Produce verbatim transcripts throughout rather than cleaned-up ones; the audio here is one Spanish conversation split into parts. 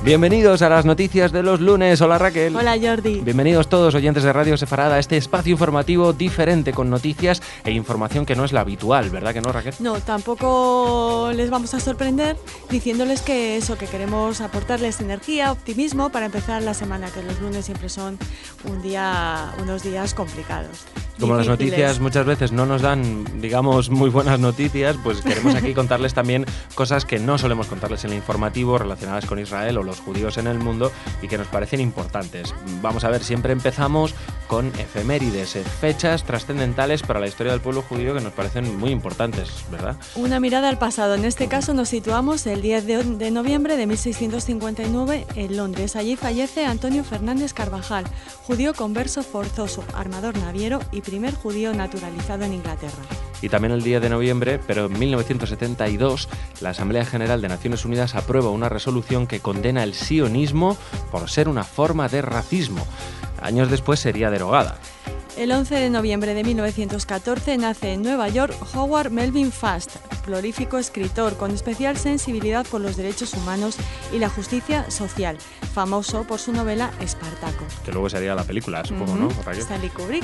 Bienvenidos a las noticias de los lunes. Hola Raquel. Hola Jordi. Bienvenidos todos oyentes de Radio Sefarada a este espacio informativo diferente con noticias e información que no es la habitual, ¿verdad que no, Raquel? No, tampoco les vamos a sorprender diciéndoles que eso, que queremos aportarles energía, optimismo para empezar la semana, que los lunes siempre son un día, unos días complicados. Como las difíciles. noticias muchas veces no nos dan, digamos, muy buenas noticias, pues queremos aquí contarles también cosas que no solemos contarles en el informativo relacionadas con Israel o los judíos en el mundo y que nos parecen importantes. Vamos a ver, siempre empezamos con efemérides, fechas trascendentales para la historia del pueblo judío que nos parecen muy importantes, ¿verdad? Una mirada al pasado. En este caso nos situamos el diez de noviembre de mil seiscientos cincuenta y nueve en Londres. Allí fallece Antonio Fernández Carvajal, judío converso forzoso, armador naviero y primer judío naturalizado en Inglaterra. Y también el diez de noviembre, pero en mil novecientos setenta y dos, la Asamblea General de Naciones Unidas aprueba una resolución que condena el sionismo por ser una forma de racismo. Años después sería derogada. El once de noviembre de mil novecientos catorce nace en Nueva York Howard Melvin Fast, prolífico escritor con especial sensibilidad por los derechos humanos y la justicia social, famoso por su novela Espartaco. Que luego sería la película, supongo, Uh-huh. ¿no? Raquel? Stanley Kubrick.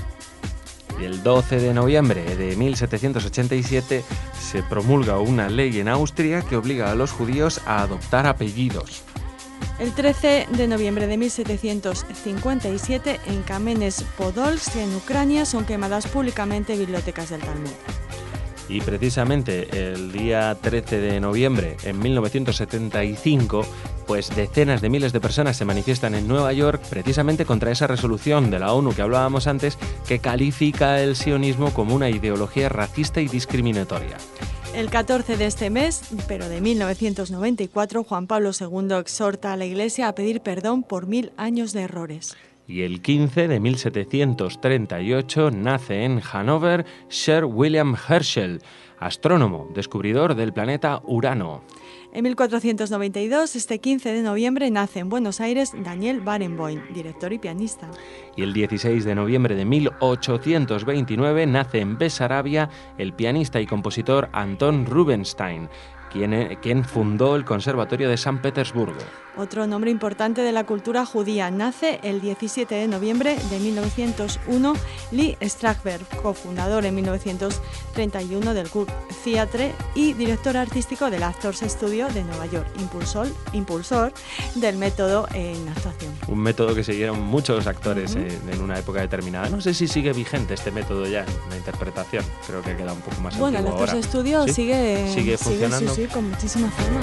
Y el doce de noviembre de mil setecientos ochenta y siete se promulga una ley en Austria que obliga a los judíos a adoptar apellidos. El trece de noviembre de mil setecientos cincuenta y siete en Kamenets-Podolsk, en Ucrania, son quemadas públicamente bibliotecas del Talmud. Y precisamente el día trece de noviembre en mil novecientos setenta y cinco, pues decenas de miles de personas se manifiestan en Nueva York precisamente contra esa resolución de la ONU que hablábamos antes, que califica el sionismo como una ideología racista y discriminatoria. El catorce de este mes, pero de mil novecientos noventa y cuatro, Juan Pablo segundo exhorta a la Iglesia a pedir perdón por mil años de errores. Y el quince de mil setecientos treinta y ocho nace en Hannover Sir William Herschel, astrónomo, descubridor del planeta Urano. En mil cuatrocientos noventa y dos, este quince de noviembre, nace en Buenos Aires Daniel Barenboim, director y pianista. Y el dieciséis de noviembre de mil ochocientos veintinueve nace en Besarabia el pianista y compositor Anton Rubinstein, quien, quien fundó el Conservatorio de San Petersburgo. Otro nombre importante de la cultura judía. Nace el diecisiete de noviembre de mil novecientos uno Lee Strasberg, cofundador en mil novecientos treinta y uno del Kurt Theatre y director artístico del Actors Studio de Nueva York, impulsor, impulsor del método en actuación. Un método que siguieron muchos actores Uh-huh. eh, en una época determinada. No sé si sigue vigente este método ya en la interpretación. Creo que queda un poco más Bueno, el antiguo Actors ahora. Studio ¿Sí? sigue, ¿Sigue funcionando? Sí, sí, con muchísima fama.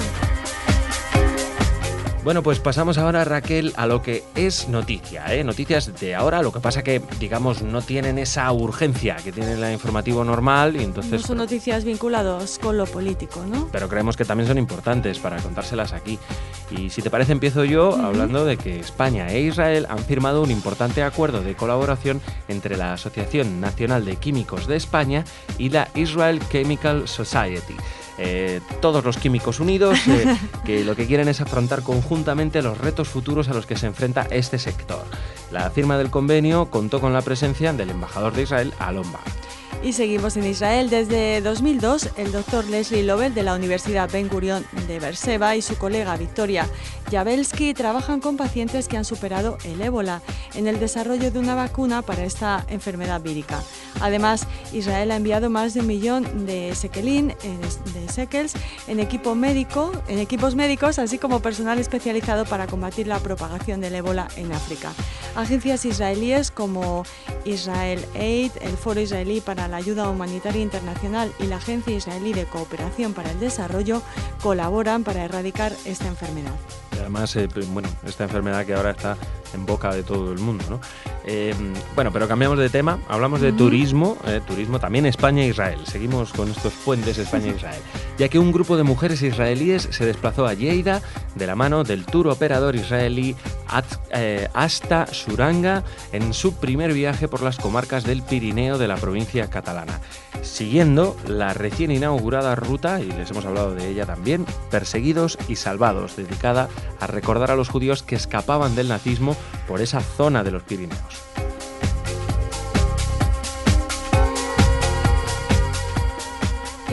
Bueno, pues pasamos ahora, Raquel, a lo que es noticia, ¿eh? Noticias de ahora, lo que pasa que, digamos, no tienen esa urgencia que tiene el informativo normal y entonces... No son noticias vinculadas con lo político, ¿no? Pero creemos que también son importantes para contárselas aquí. Y si te parece, empiezo yo uh-huh. hablando de que España e Israel han firmado un importante acuerdo de colaboración entre la Asociación Nacional de Químicos de España y la Israel Chemical Society. Eh, todos los químicos unidos eh, que lo que quieren es afrontar conjuntamente los retos futuros a los que se enfrenta este sector. La firma del convenio contó con la presencia del embajador de Israel, Alon Bar. Y seguimos en Israel. Desde dos mil dos, el doctor Leslie Lovell de la Universidad Ben Gurion de Beerseba y su colega Victoria Jabelsky trabajan con pacientes que han superado el ébola en el desarrollo de una vacuna para esta enfermedad vírica. Además, Israel ha enviado más de un millón de sekelin, de shekels, en equipo médico, en equipos médicos, así como personal especializado para combatir la propagación del ébola en África. Agencias israelíes como Israel Aid, el Foro Israelí para la Ayuda Humanitaria Internacional y la Agencia Israelí de Cooperación para el Desarrollo colaboran para erradicar esta enfermedad. Y además, eh, bueno, esta enfermedad que ahora está en boca de todo el mundo, ¿no? Eh, bueno, pero cambiamos de tema, hablamos de uh-huh. turismo, eh, turismo también España e Israel. Seguimos con estos puentes España e Israel, ya que un grupo de mujeres israelíes se desplazó a Lleida de la mano del tour operador israelí eh, Asta Suranga en su primer viaje por las comarcas del Pirineo de la provincia catalana, siguiendo la recién inaugurada ruta, y les hemos hablado de ella también, Perseguidos y Salvados, dedicada a recordar a los judíos que escapaban del nazismo por esa zona de los Pirineos.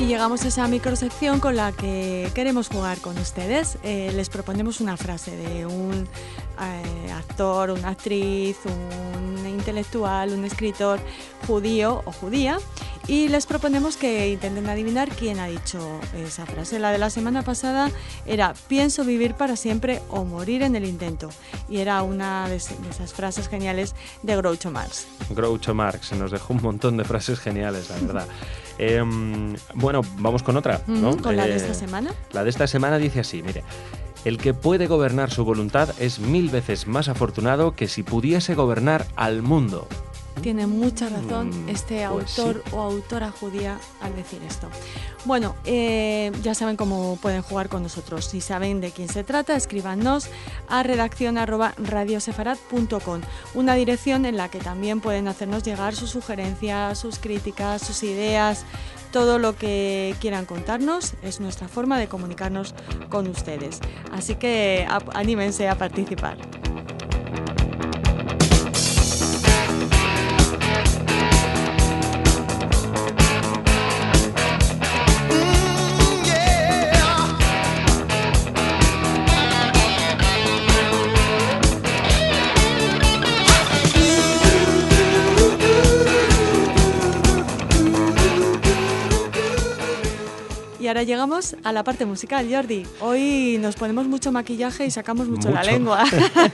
Y llegamos a esa microsección con la que queremos jugar con ustedes. Eh, les proponemos una frase de un eh, actor, una actriz, un intelectual, un escritor judío o judía, y les proponemos que intenten adivinar quién ha dicho esa frase. La de la semana pasada era pienso vivir para siempre o morir en el intento, y era una de esas frases geniales de Groucho Marx. Groucho Marx nos dejó un montón de frases geniales, la verdad. eh, bueno, vamos con otra, ¿no? Mm, ¿Con la eh, de esta semana? La de esta semana dice así, mire: el que puede gobernar su voluntad es mil veces más afortunado que si pudiese gobernar al mundo. Tiene mucha razón este pues autor sí. o autora judía al decir esto. Bueno, eh, ya saben cómo pueden jugar con nosotros. Si saben de quién se trata, escríbanos a redacción arroba radiosefarat punto com, una dirección en la que también pueden hacernos llegar sus sugerencias, sus críticas, sus ideas, todo lo que quieran contarnos. Es nuestra forma de comunicarnos con ustedes. Así que a- anímense a participar. Y ahora llegamos a la parte musical, Jordi. Hoy nos ponemos mucho maquillaje y sacamos mucho, Mucho. la lengua.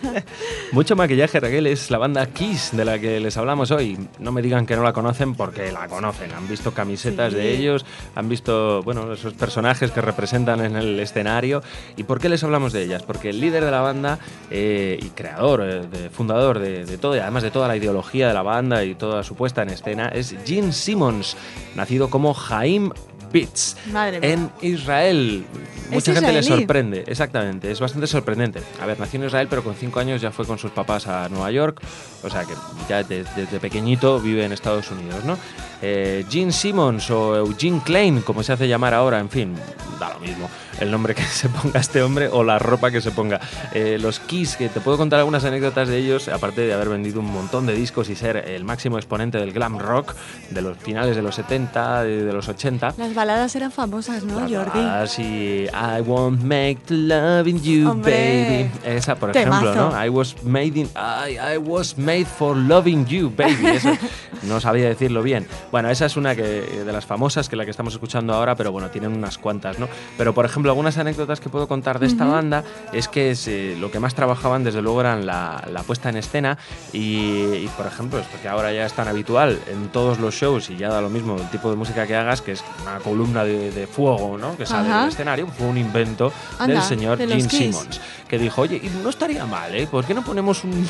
Mucho maquillaje, Raquel. Es la banda Kiss de la que les hablamos hoy. No me digan que no la conocen, porque la conocen. Han visto camisetas Sí. de ellos, han visto, bueno, esos personajes que representan en el escenario. ¿Y por qué les hablamos de ellas? Porque el líder de la banda eh, y creador, eh, de, fundador de, de todo, y además de toda la ideología de la banda y toda su puesta en escena, es Gene Simmons, nacido como Haim Beats Madre mía. en Israel. Mucha gente le israelí? sorprende, exactamente, es bastante sorprendente. A ver, nació en Israel, pero con cinco años ya fue con sus papás a Nueva York, o sea que ya de- desde pequeñito vive en Estados Unidos, ¿no? Eh, Gene Simmons o Eugene Klein, como se hace llamar ahora, en fin, da lo mismo el nombre que se ponga este hombre o la ropa que se ponga. Eh, los Kiss, que te puedo contar algunas anécdotas de ellos, aparte de haber vendido un montón de discos y ser el máximo exponente del glam rock de los finales de los setenta, de, de los ochenta. Las baladas eran famosas, ¿no, Las Jordi? baladas y I won't make to loving you, Hombre. baby. Esa, por Temazo. ejemplo, ¿no? I was made in I, I was made for loving you, baby. Eso, no sabía decirlo bien. Bueno, esa es una que, de las famosas, que la que estamos escuchando ahora, pero bueno, tienen unas cuantas, ¿no? Pero, por ejemplo, algunas anécdotas que puedo contar de esta Ujú. banda es que es, eh, lo que más trabajaban, desde luego, eran la, la puesta en escena y, y, por ejemplo, esto que ahora ya es tan habitual en todos los shows y ya da lo mismo el tipo de música que hagas, que es una columna de, de fuego, ¿no? Que sale Ajá. del escenario, fue un invento Anda, del señor de los Gene Kiss. Simmons, que dijo, oye, y no estaría mal, ¿eh? ¿Por qué no ponemos un,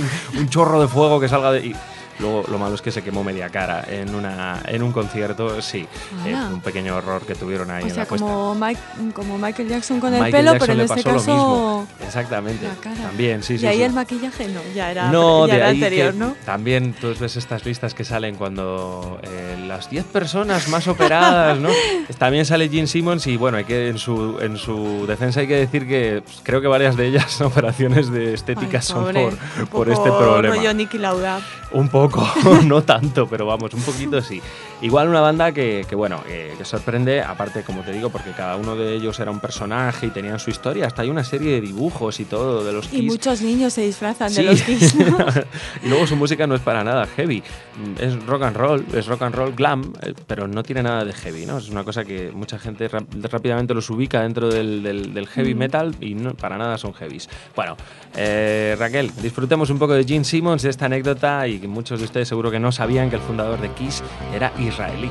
un chorro de fuego que salga de...? Y luego lo malo es que se quemó media cara en, una, en un concierto, sí. Eh, Ala. fue un pequeño horror que tuvieron ahí O en sea, la puesta. como, Mike, como Michael Jackson con el Michael pelo, Jackson pero en le este pasó lo caso mismo. Exactamente. la cara. También, sí, y sí. ahí sí. el maquillaje no, ya era, No, ya de era ahí anterior, que ¿no? también tú ves estas listas que salen cuando eh, las diez personas más operadas, ¿no? También sale Gene Simmons y bueno, hay que en su en su defensa hay que decir que pues, creo que varias de ellas son operaciones de estética Ay, son pobre, por, un por poco este problema. rollo Niki Lauda. Un poco, no tanto, pero vamos, un poquito sí. Igual una banda que, que bueno, que, que sorprende, aparte, como te digo, porque cada uno de ellos era un personaje y tenían su historia, hasta hay una serie de dibujos y todo de los Y Kiss. muchos niños se disfrazan Sí. de los Kiss, ¿no? Y luego su música no es para nada heavy, es rock and roll, es rock and roll glam, eh, pero no tiene nada de heavy, ¿no? Es una cosa que mucha gente rap- rápidamente los ubica dentro del, del- del heavy Mm. metal y no, para nada son heavies. Bueno, eh, Raquel, disfrutemos un poco de Gene Simmons, de esta anécdota, y que muchos de ustedes seguro que no sabían que el fundador de Kiss era israelí.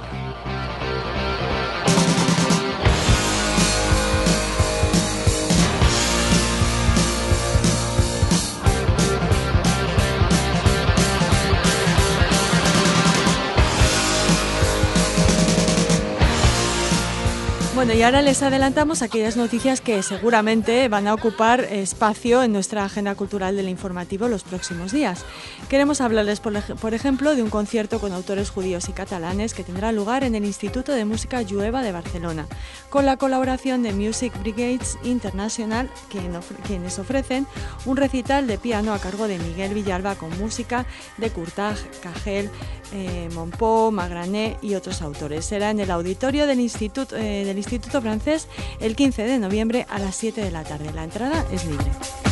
Bueno, y ahora les adelantamos aquellas noticias que seguramente van a ocupar espacio en nuestra agenda cultural del informativo los próximos días. Queremos hablarles, por, ej- por ejemplo, de un concierto con autores judíos y catalanes que tendrá lugar en el Instituto de Música Jueva de Barcelona, con la colaboración de Music Brigades International, quien ofre- quienes ofrecen un recital de piano a cargo de Miguel Villalba con música de Courtage, Cagel, eh, Monpó, Magrané y otros autores. Será en el auditorio del Instituto, eh, del Instituto Francés el quince de noviembre a las siete de la tarde. La entrada es libre.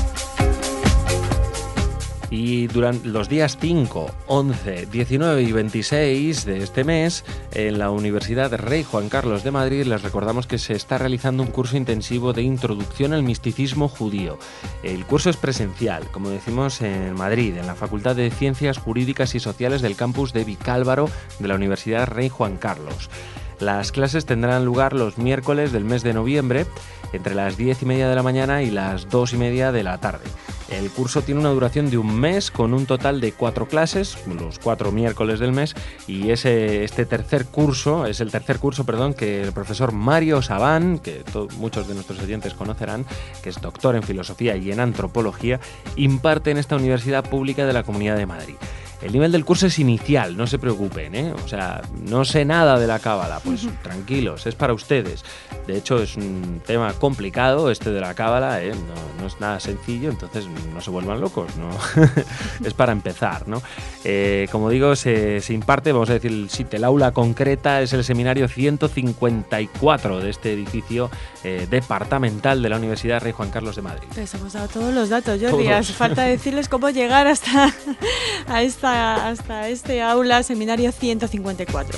Y durante los días cinco, once, diecinueve y veintiséis de este mes, en la Universidad Rey Juan Carlos de Madrid, les recordamos que se está realizando un curso intensivo de introducción al misticismo judío. El curso es presencial, como decimos, en Madrid, en la Facultad de Ciencias Jurídicas y Sociales del campus de Vicálvaro de la Universidad Rey Juan Carlos. Las clases tendrán lugar los miércoles del mes de noviembre, entre las diez y media de la mañana y las dos y media de la tarde. El curso tiene una duración de un mes con un total de cuatro clases, los cuatro miércoles del mes, y ese, este tercer curso, es el tercer curso, perdón, que el profesor Mario Sabán, que to, muchos de nuestros oyentes conocerán, que es doctor en filosofía y en antropología, imparte en esta Universidad Pública de la Comunidad de Madrid. El nivel del curso es inicial, no se preocupen, ¿eh? O sea, no sé nada de la cábala, pues tranquilos, es para ustedes. De hecho, es un tema complicado este de la cábala, ¿eh? No, no es nada sencillo, entonces no se vuelvan locos, ¿no? Es para empezar, ¿no? Eh, como digo, se, se imparte, vamos a decir, el, sí, el aula concreta es el seminario ciento cincuenta y cuatro de este edificio eh, departamental de la Universidad Rey Juan Carlos de Madrid. Pues hemos dado todos los datos, Jordi. Hace falta decirles cómo llegar hasta, a esta, hasta este aula, seminario ciento cincuenta y cuatro.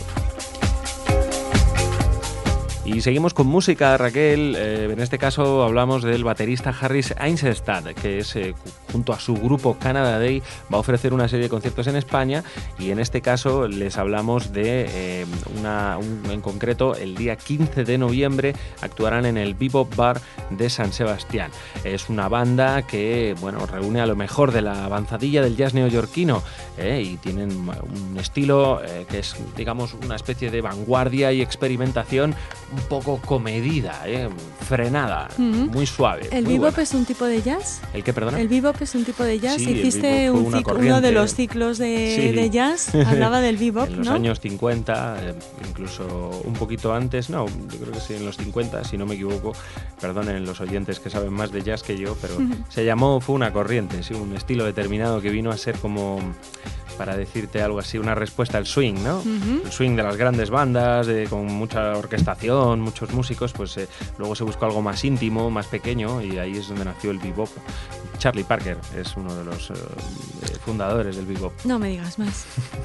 Y seguimos con música, Raquel. Eh, en este caso hablamos del baterista Harris Eisenstadt, que es, eh, junto a su grupo Canada Day, va a ofrecer una serie de conciertos en España, y en este caso les hablamos de eh, una, un, en concreto el día quince de noviembre actuarán en el Bebop Bar de San Sebastián. Es una banda que, bueno, reúne a lo mejor de la avanzadilla del jazz neoyorquino, eh, y tienen un estilo eh, que es, digamos, una especie de vanguardia y experimentación un poco comedida, ¿eh? Frenada, uh-huh. Muy suave. ¿El muy bebop buena. Es un tipo de jazz? ¿El qué, perdona? ¿El bebop es un tipo de jazz? Sí, Hiciste un ciclo, uno de los ciclos de, sí. de jazz, hablaba del bebop, en los ¿no? años cincuenta, eh, incluso un poquito antes, no, yo creo que sí, en los cincuenta, si no me equivoco, perdonen los oyentes que saben más de jazz que yo, pero uh-huh. se llamó, fue una corriente, sí, un estilo determinado que vino a ser como, para decirte algo así, una respuesta al swing, ¿no? Uh-huh. El swing de las grandes bandas, de, con mucha orquestación, muchos músicos, pues eh, luego se buscó algo más íntimo, más pequeño, y ahí es donde nació el bebop. Charlie Parker es uno de los eh, fundadores del bebop. No me digas más.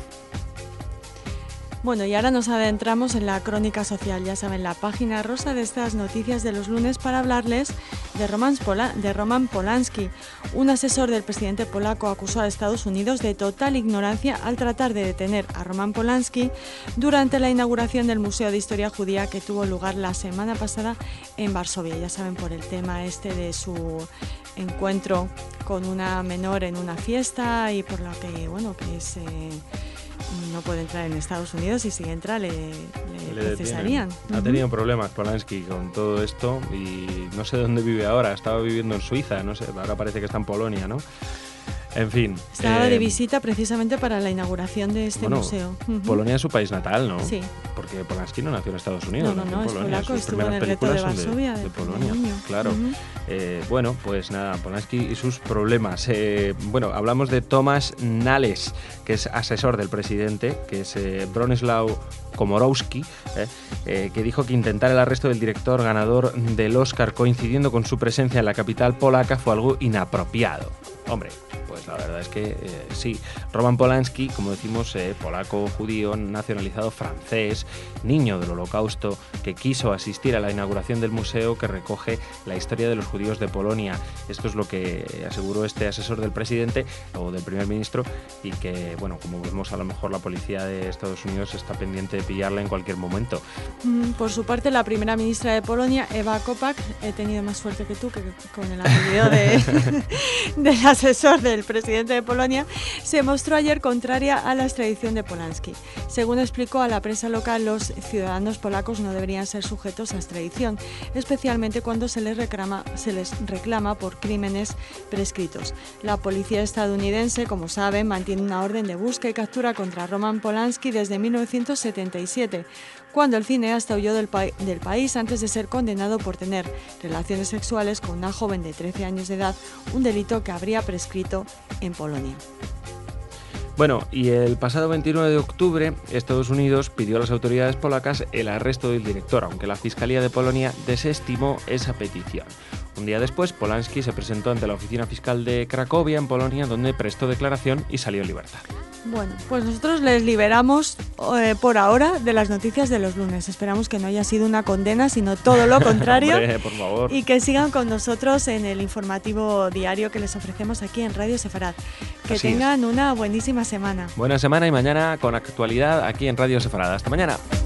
Bueno, y ahora nos adentramos en la crónica social, ya saben, la página rosa de estas noticias de los lunes, para hablarles de Roman, Pola- de Roman Polanski. Un asesor del presidente polaco acusó a Estados Unidos de total ignorancia al tratar de detener a Roman Polanski durante la inauguración del Museo de Historia Judía que tuvo lugar la semana pasada en Varsovia. Ya saben, por el tema este de su encuentro con una menor en una fiesta, y por lo que, bueno, que es... Eh, no puede entrar en Estados Unidos, y si entra le, le, le procesarían. Ha uh-huh. tenido problemas Polanski con todo esto, y no sé dónde vive ahora. Estaba viviendo en Suiza, no sé, ahora parece que está en Polonia, ¿no? En fin. Estaba eh, de visita precisamente para la inauguración de este bueno, museo. Uh-huh. Polonia es su país natal, ¿no? Sí. Porque Polanski no nació en Estados Unidos. No, no, no, en es Polonia. polaco, Sus estuvo en primeras el gueto de películas son Varsovia. De, de Polonia, niño. claro. Uh-huh. Eh, bueno, pues nada, Polanski y sus problemas. Eh, bueno, hablamos de Tomasz Nales, que es asesor del presidente, que es eh, Bronislaw Komorowski, eh, eh, que dijo que intentar el arresto del director ganador del Oscar coincidiendo con su presencia en la capital polaca fue algo inapropiado. Hombre, pues la verdad es que eh, sí. Roman Polanski, como decimos, eh, polaco, judío, nacionalizado francés, niño del Holocausto, que quiso asistir a la inauguración del museo que recoge la historia de los judíos de Polonia. Esto es lo que aseguró este asesor del presidente o del primer ministro, y que, bueno, como vemos, a lo mejor la policía de Estados Unidos está pendiente de pillarla en cualquier momento. Por su parte, la primera ministra de Polonia, Ewa Kopacz, he tenido más suerte que tú, que con el apellido de, del asesor del presidente presidente de Polonia, se mostró ayer contraria a la extradición de Polanski. Según explicó a la prensa local, los ciudadanos polacos no deberían ser sujetos a extradición, especialmente cuando se les reclama, se les reclama por crímenes prescritos. La policía estadounidense, como saben, mantiene una orden de búsqueda y captura contra Roman Polanski desde mil novecientos setenta y siete, cuando el cineasta huyó del, pa- del país antes de ser condenado por tener relaciones sexuales con una joven de trece años de edad, un delito que habría prescrito en Polonia. Bueno, y el pasado veintinueve de octubre, Estados Unidos pidió a las autoridades polacas el arresto del director, aunque la Fiscalía de Polonia desestimó esa petición. Un día después, Polanski se presentó ante la oficina fiscal de Cracovia, en Polonia, donde prestó declaración y salió en libertad. Bueno, pues nosotros les liberamos eh, por ahora de las noticias de los lunes. Esperamos que no haya sido una condena, sino todo lo contrario. Hombre, por favor. Y que sigan con nosotros en el informativo diario que les ofrecemos aquí en Radio Sefarad. Que Así tengan es. una buenísima semana. Buena semana y mañana con actualidad aquí en Radio Sefarad. Hasta mañana.